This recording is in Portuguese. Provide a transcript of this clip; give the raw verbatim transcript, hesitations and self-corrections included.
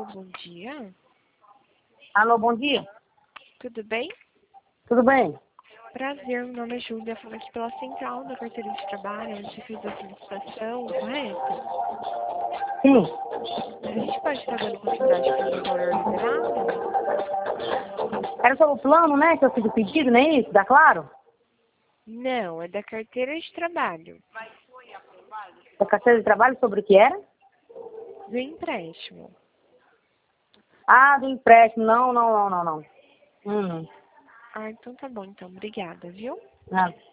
Bom dia. Alô, bom dia. Tudo bem? Tudo bem? Prazer, meu nome é Júlia, falando aqui pela central da carteira de trabalho, onde você fez a solicitação, correto? Sim. A gente pode estar dando continuidade para o valor liberado? Era sobre o plano, né, que eu fiz o pedido, não é isso? Dá claro? Não, é da carteira de trabalho, A carteira de trabalho sobre o que era? do empréstimo. Ah, do empréstimo. Não, não, não, não, não. Hum, Ah, então tá bom, então. Obrigada, viu? nada.